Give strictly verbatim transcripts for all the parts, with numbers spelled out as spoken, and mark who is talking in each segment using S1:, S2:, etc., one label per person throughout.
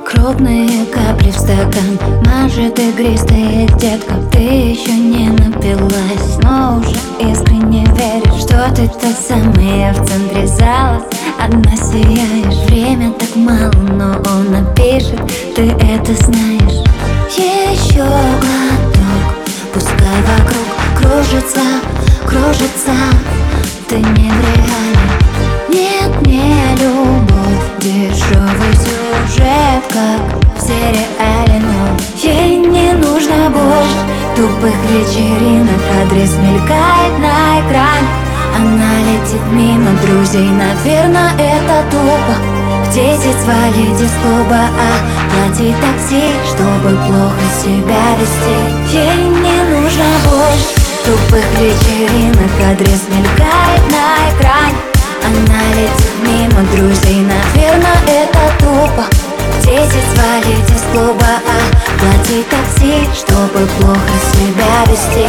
S1: Крупные капли в стакан, может игристая детка. Ты еще не напилась, но уже искренне веришь, что ты та самая в центре зала. Одна сияешь, время так мало, но он напишет, ты это знаешь. Еще глоток, пускай вокруг кружится, кружится. Ты не в реале, нет, не любовь, дешевый сюжет, как в сериале. Но ей не нужно больше тупых вечеринок, адрес мелькает на экране. Она летит мимо друзей, наверное, это тупо. В десять свалить из клуба, а платить такси, чтобы плохо себя вести. Ей не нужно больше тупых вечеринок, адрес мелькает на экране. Она летит мимо друзей, наверное, это тупо. В десять свалить из клуба, а платить такси, чтобы плохо себя вести.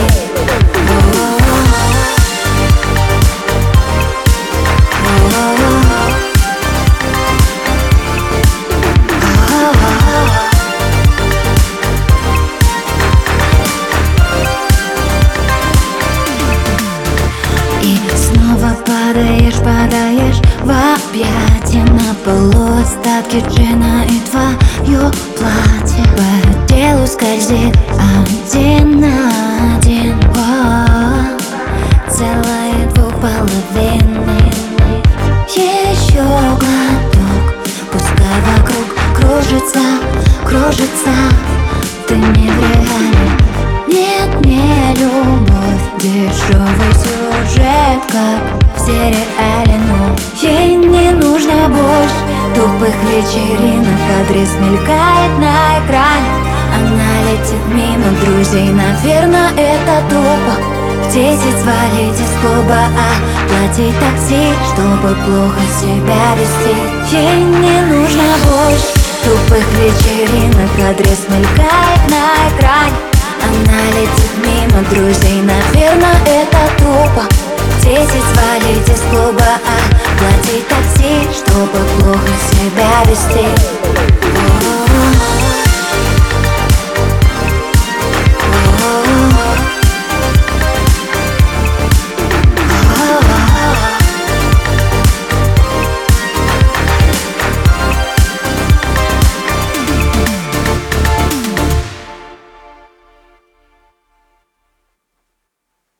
S1: И снова падаешь, падаешь в объятия. На полу остатки джина и твое платье по телу скользит один на один. О, целые двуполовины. Еще глоток, пускай вокруг кружится, кружится. Ты не в реале, нет, не любовь, дешевый сюжет, как в сериале. Но ей не нужно больше тупых вечеринок, адрес мелькает на экране. Она летит мимо друзей, наверное, это тупо. В десять свалить из клуба, а платить такси, чтобы плохо себя вести. Ей не нужно больше тупых вечеринок, адрес мелькает на экране. Она летит мимо друзей, наверное, это тупо. В десять свалить из клуба, а платить такси, чтобы плохо себя вести.